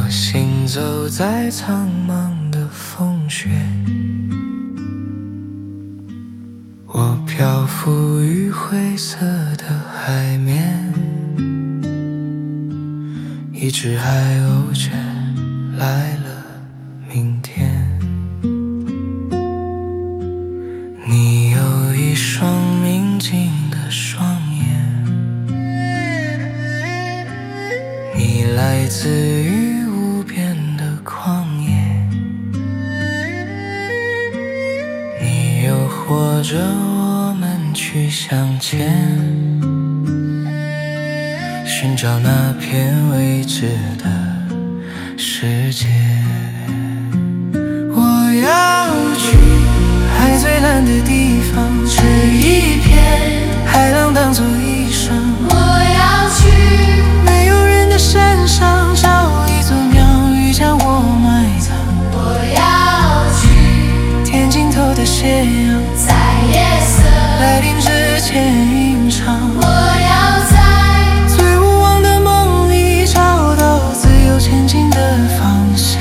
我行走在苍茫的风雪，我漂浮于灰色的海面，一只海鸥却来了明天。你有一双明净的双眼，你来自于无边的旷野，你诱惑着我们去向前，寻找那片未知的世界。我要去海最蓝的地方，吃一片海浪当作衣裳。 我要去没有人的山上，找一座庙宇将我埋葬。 我要去天尽头的斜阳， 在夜色来临之前吟唱。 我要在最无望的梦里找到自由前进的方向。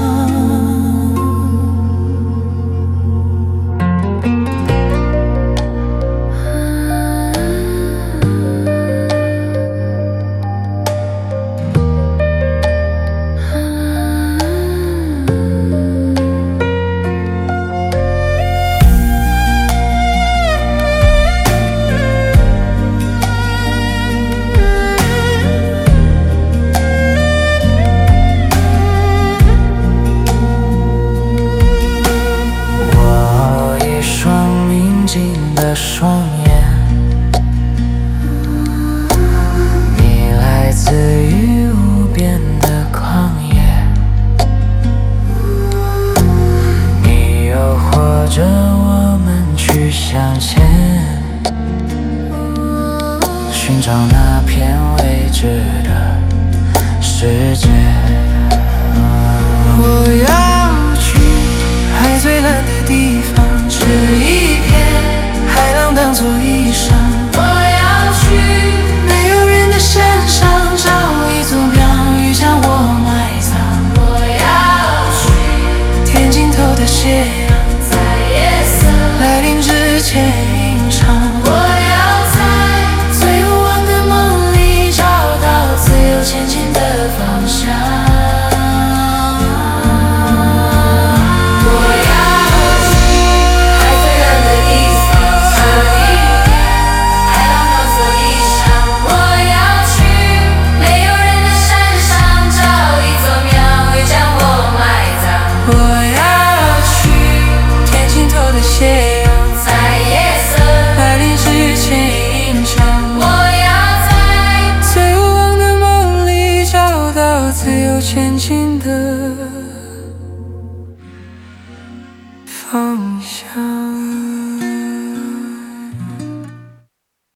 双眼，你来自于无边的旷野，你诱惑着我们去向前，寻找那片未知的世界。我要去海最蓝的地方，吃一片海浪当作衣裳。 我要去没有人的山上，找一座庙宇将我埋葬。 我要去天尽头的斜阳， 在夜色来临之前吟唱。 我要在最无望的梦里找到自由前进的方向。前进的